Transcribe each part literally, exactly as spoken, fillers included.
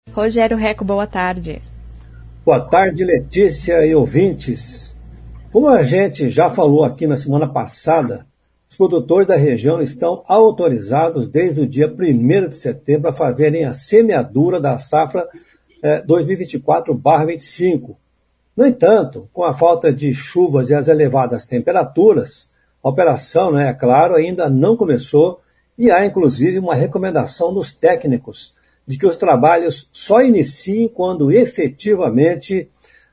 Rogério Reco, boa tarde. Boa tarde, Letícia e ouvintes. Como a gente já falou aqui na semana passada, os produtores da região estão autorizados desde o dia primeiro de setembro a fazerem a semeadura da safra eh, dois mil e vinte e quatro barra vinte e cinco. No entanto, com a falta de chuvas e as elevadas temperaturas, a operação, né, é claro, ainda não começou e há inclusive uma recomendação dos técnicos de que os trabalhos só iniciem quando efetivamente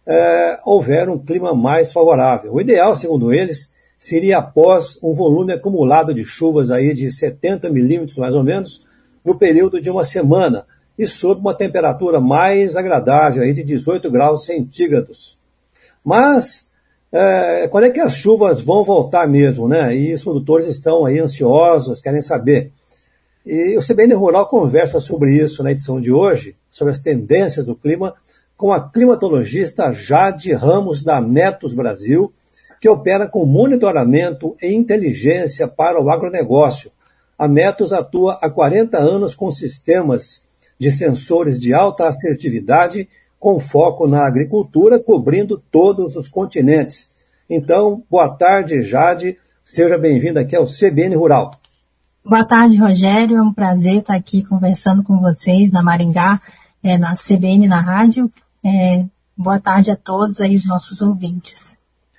eh, houver um clima mais favorável. O ideal, segundo eles, seria após um volume acumulado de chuvas aí de setenta milímetros, mais ou menos, no período de uma semana, e sob uma temperatura mais agradável, aí de dezoito graus centígrados. Mas, é, quando é que as chuvas vão voltar mesmo, né? E os produtores estão aí ansiosos, querem saber. E o C B N Rural conversa sobre isso na edição de hoje, sobre as tendências do clima, com a climatologista Jade Ramos, da Metos Brasil, que opera com monitoramento e inteligência para o agronegócio. A Metos atua há quarenta anos com sistemas de sensores de alta assertividade, com foco na agricultura, cobrindo todos os continentes. Então, boa tarde, Jade. Seja bem-vinda aqui ao C B N Rural. Boa tarde, Rogério. É um prazer estar aqui conversando com vocês na Maringá, é, na C B N, na rádio. É, boa tarde a todos aí, os nossos ouvintes.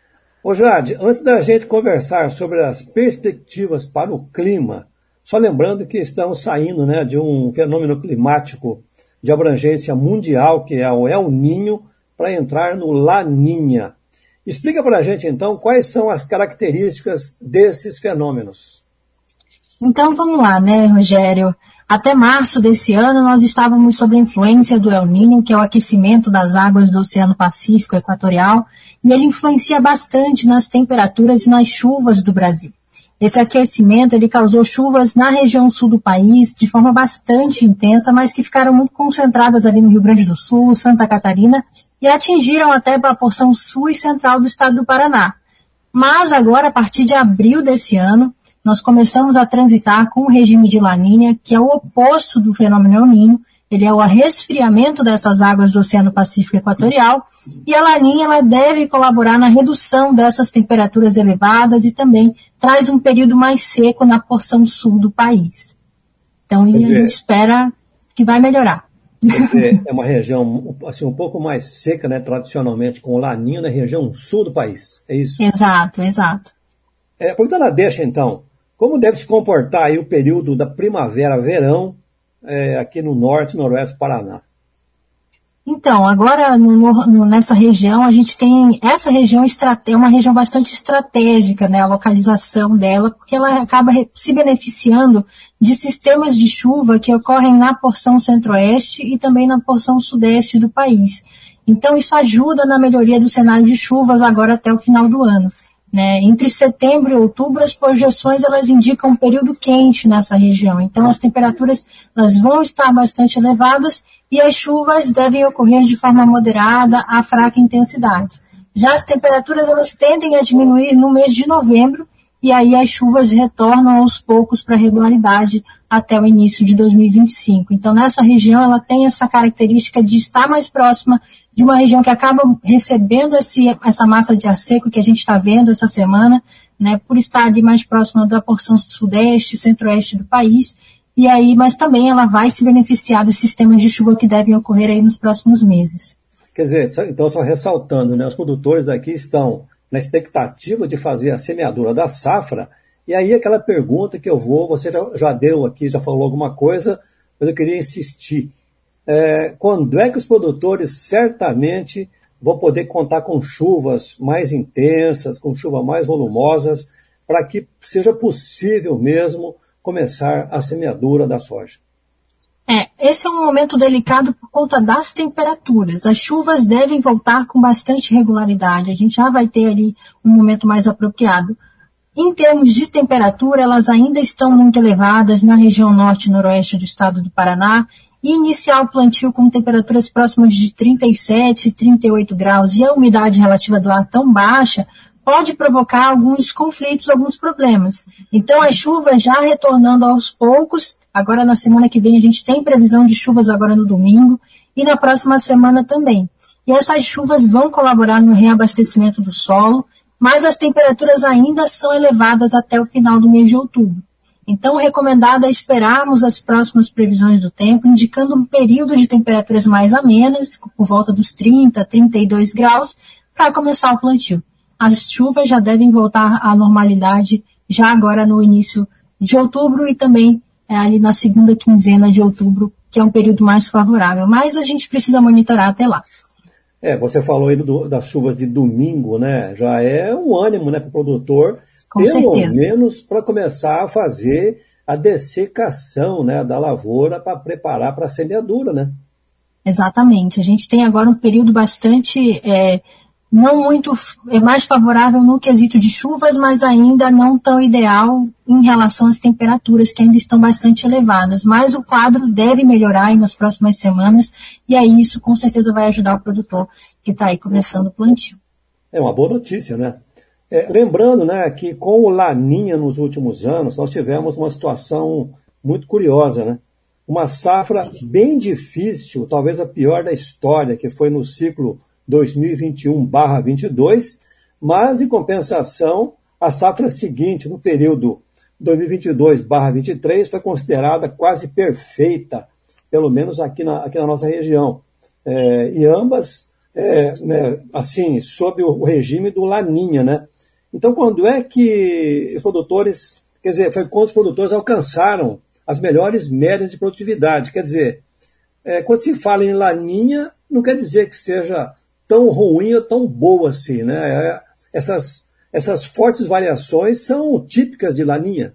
Ô Jade, antes da gente conversar sobre as perspectivas para o clima, só lembrando que estamos saindo, né, de um fenômeno climático de abrangência mundial, que é o El Niño, para entrar no Laninha. Explica para a gente, então, quais são as características desses fenômenos. Então, vamos lá, né, Rogério? Até março desse ano, nós estávamos sob a influência do El Niño, que é o aquecimento das águas do Oceano Pacífico Equatorial, e ele influencia bastante nas temperaturas e nas chuvas do Brasil. Esse aquecimento, ele causou chuvas na região sul do país, de forma bastante intensa, mas que ficaram muito concentradas ali no Rio Grande do Sul, Santa Catarina, e atingiram até a porção sul e central do estado do Paraná. Mas agora, a partir de abril desse ano, nós começamos a transitar com o regime de Laninha, que é o oposto do fenômeno El Niño. Ele é o resfriamento dessas águas do Oceano Pacífico Equatorial, e a Laninha ela deve colaborar na redução dessas temperaturas elevadas e também traz um período mais seco na porção sul do país. Então, a gente espera que vai melhorar. É uma região assim, um pouco mais seca, né, tradicionalmente, com o Laninha na região sul do país, é isso? Exato, exato. É, aproveitando a deixa, então, como deve se comportar aí o período da primavera-verão é, aqui no norte e noroeste do Paraná? Então, agora no, no, nessa região, a gente tem, essa região é uma região bastante estratégica, né, a localização dela, porque ela acaba se beneficiando de sistemas de chuva que ocorrem na porção centro-oeste e também na porção sudeste do país. Então, isso ajuda na melhoria do cenário de chuvas agora até o final do ano. Né, entre setembro e outubro, as projeções elas indicam um período quente nessa região. Então, as temperaturas elas vão estar bastante elevadas e as chuvas devem ocorrer de forma moderada a fraca intensidade. Já as temperaturas elas tendem a diminuir no mês de novembro e aí as chuvas retornam aos poucos para a regularidade até o início de dois mil e vinte e cinco. Então, nessa região, ela tem essa característica de estar mais próxima de uma região que acaba recebendo esse, essa massa de ar seco que a gente está vendo essa semana, né, por estar ali mais próxima da porção sudeste e centro-oeste do país, e aí, mas também ela vai se beneficiar dos sistemas de chuva que devem ocorrer aí nos próximos meses. Quer dizer, só, então só ressaltando, né, os produtores daqui estão na expectativa de fazer a semeadura da safra, e aí aquela pergunta que eu vou, você já, já deu aqui, já falou alguma coisa, mas eu queria insistir. É, quando é que os produtores certamente vão poder contar com chuvas mais intensas, com chuvas mais volumosas, para que seja possível mesmo começar a semeadura da soja? É, esse é um momento delicado por conta das temperaturas. As chuvas devem voltar com bastante regularidade. A gente já vai ter ali um momento mais apropriado. Em termos de temperatura, elas ainda estão muito elevadas na região norte e noroeste do estado do Paraná. E iniciar o plantio com temperaturas próximas de trinta e sete, trinta e oito graus e a umidade relativa do ar tão baixa, pode provocar alguns conflitos, alguns problemas. Então, as chuvas já retornando aos poucos, agora na semana que vem a gente tem previsão de chuvas agora no domingo, e na próxima semana também. E essas chuvas vão colaborar no reabastecimento do solo, mas as temperaturas ainda são elevadas até o final do mês de outubro. Então, o recomendado é esperarmos as próximas previsões do tempo, indicando um período de temperaturas mais amenas, por volta dos trinta, trinta e dois graus, para começar o plantio. As chuvas já devem voltar à normalidade já agora no início de outubro e também é, ali na segunda quinzena de outubro, que é um período mais favorável. Mas a gente precisa monitorar até lá. É, você falou aí do, das chuvas de domingo, né? Já é um ânimo, né, para o produtor, Com pelo certeza. menos para começar a fazer a dessecação, né, da lavoura para preparar para a semeadura, né? Exatamente. A gente tem agora um período bastante, é, não muito, é mais favorável no quesito de chuvas, mas ainda não tão ideal em relação às temperaturas, que ainda estão bastante elevadas. Mas o quadro deve melhorar aí nas próximas semanas, e aí isso com certeza vai ajudar o produtor que está aí começando o plantio. É uma boa notícia, né? É, lembrando, né, que com o Laninha nos últimos anos, nós tivemos uma situação muito curiosa, né? Uma safra bem difícil, talvez a pior da história, que foi no ciclo dois mil e vinte e um barra vinte e dois, mas, em compensação, a safra seguinte, no período dois mil e vinte e dois barra vinte e três, foi considerada quase perfeita, pelo menos aqui na, aqui na nossa região. É, e ambas, é, né, assim, sob o regime do Laninha, né? Então, quando é que os produtores, quer dizer, foi quando os produtores alcançaram as melhores médias de produtividade? Quer dizer, é, quando se fala em Laninha, não quer dizer que seja tão ruim ou tão boa assim, né? É, essas, essas fortes variações são típicas de Laninha.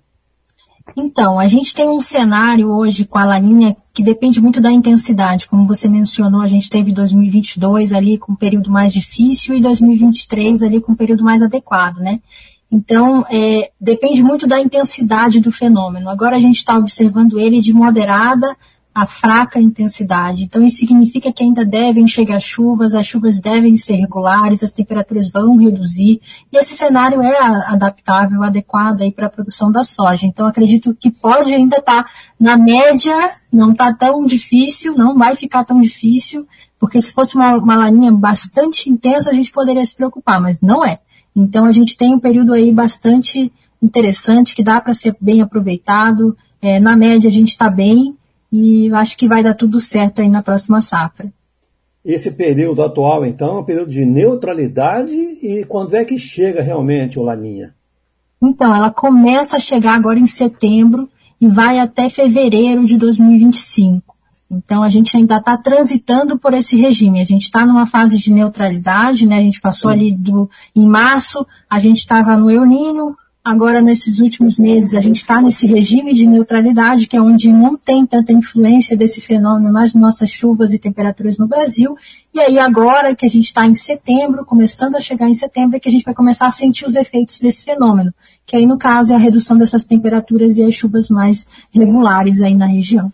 Então, a gente tem um cenário hoje com a Laninha que depende muito da intensidade. Como você mencionou, a gente teve dois mil e vinte e dois ali com um período mais difícil e dois mil e vinte e três ali com um período mais adequado, né? Então, é, depende muito da intensidade do fenômeno. Agora a gente está observando ele de moderada a fraca intensidade. Então, isso significa que ainda devem chegar chuvas, as chuvas devem ser regulares, as temperaturas vão reduzir, e esse cenário é adaptável, adequado aí para a produção da soja. Então, acredito que pode ainda estar tá na média, não está tão difícil, não vai ficar tão difícil, porque se fosse uma, uma laninha bastante intensa, a gente poderia se preocupar, mas não é. Então, a gente tem um período aí bastante interessante, que dá para ser bem aproveitado, é, na média a gente está bem, e acho que vai dar tudo certo aí na próxima safra. Esse período atual, então, é um período de neutralidade, e quando é que chega realmente o Laninha? Então, ela começa a chegar agora em setembro e vai até fevereiro de dois mil e vinte e cinco. Então, a gente ainda está transitando por esse regime. A gente está numa fase de neutralidade, né? A gente passou Sim. ali do, em março, a gente estava no El Niño. Agora, nesses últimos meses, a gente está nesse regime de neutralidade, que é onde não tem tanta influência desse fenômeno nas nossas chuvas e temperaturas no Brasil. E aí, agora que a gente está em setembro, começando a chegar em setembro, é que a gente vai começar a sentir os efeitos desse fenômeno, que aí, no caso, é a redução dessas temperaturas e as chuvas mais regulares aí na região.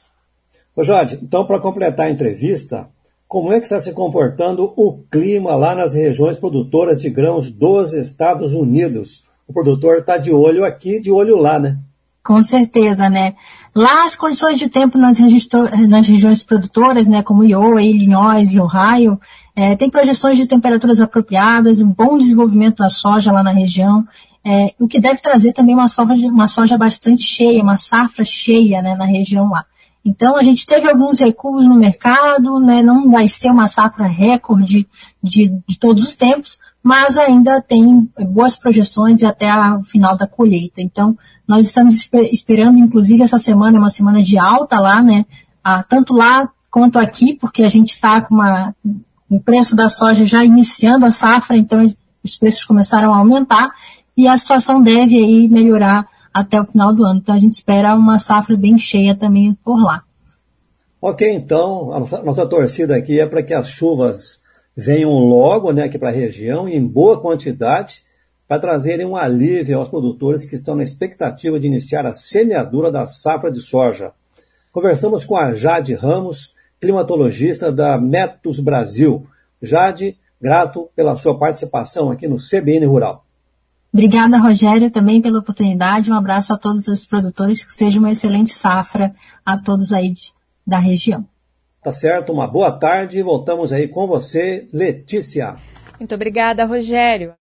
Ô Jorge, então, para completar a entrevista, como é que está se comportando o clima lá nas regiões produtoras de grãos dos Estados Unidos? O produtor está de olho aqui, de olho lá, né? Com certeza, né? Lá as condições de tempo nas, nas regiões produtoras, né, como Iowa, Illinois e Ohio, é, tem projeções de temperaturas apropriadas, um bom desenvolvimento da soja lá na região, é, o que deve trazer também uma soja, uma soja bastante cheia, uma safra cheia, né, na região lá. Então, a gente teve alguns recuos no mercado, né, não vai ser uma safra recorde de, de todos os tempos, mas ainda tem boas projeções até o final da colheita. Então, nós estamos esperando, inclusive, essa semana é uma semana de alta lá, né, ah, tanto lá quanto aqui, porque a gente está com uma, o preço da soja já iniciando a safra, então os preços começaram a aumentar e a situação deve aí melhorar até o final do ano. Então, a gente espera uma safra bem cheia também por lá. Ok, então, a nossa, nossa torcida aqui é para que as chuvas venham logo, né, aqui para a região, e em boa quantidade, para trazerem um alívio aos produtores que estão na expectativa de iniciar a semeadura da safra de soja. Conversamos com a Jade Ramos, climatologista da Metus Brasil. Jade, grato pela sua participação aqui no C B N Rural. Obrigada, Rogério, também pela oportunidade. Um abraço a todos os produtores, que seja uma excelente safra a todos aí da região. Tá Tá certo? Uma boa tarde e voltamos aí com você, Letícia. Muito obrigada, Rogério.